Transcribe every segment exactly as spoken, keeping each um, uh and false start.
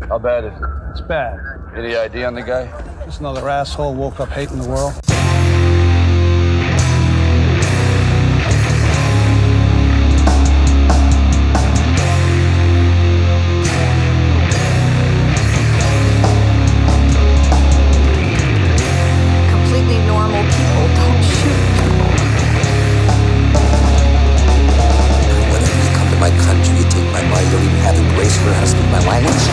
How bad is it? It's bad. Any I D on the guy? Just another asshole woke up hating the world. Completely normal people don't shoot people. Whenever you come to my country, you take my money, you don't even have the grace for how to speak my language.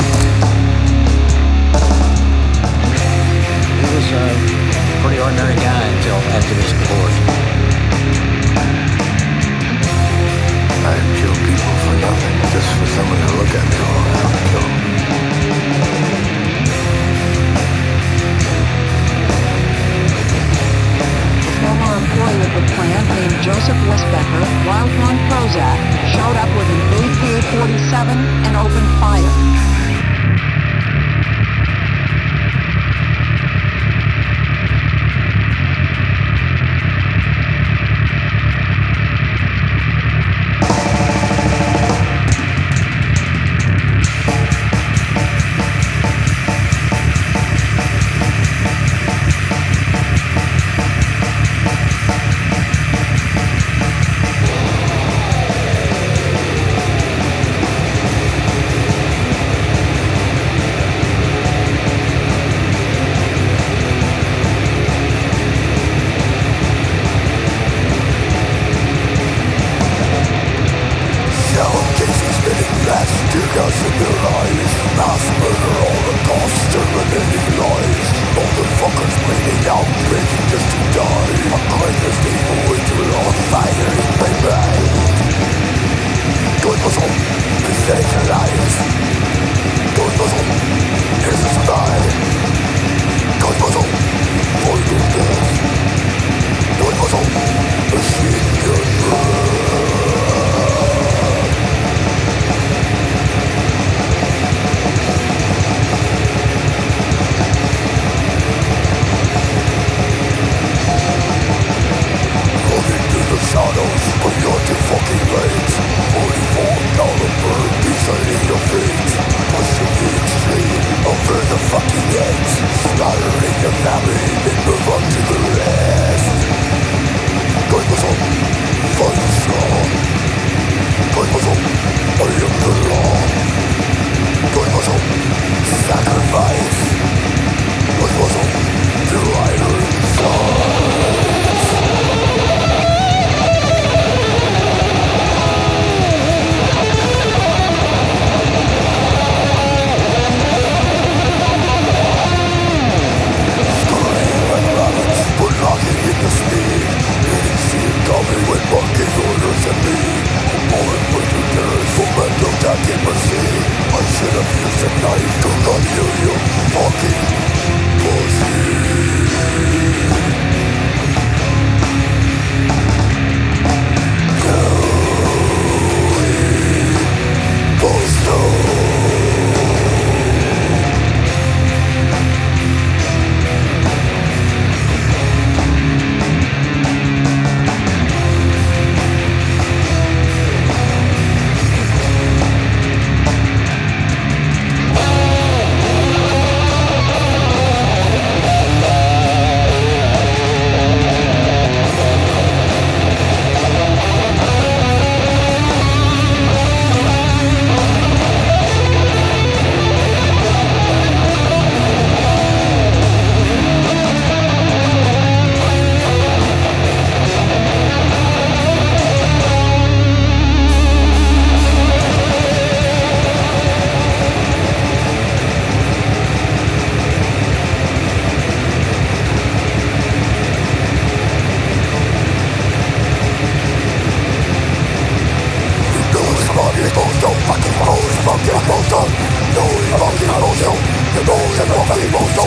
He was a pretty ordinary guy until after this divorce. I kill people for nothing, just for someone to look at me while I have to kill them. A former employee of the plant named Joseph Westbecker, while on Prozac, showed up with an A K forty-seven and opened fire. No, fucking bullshit. No, fucking bullshit.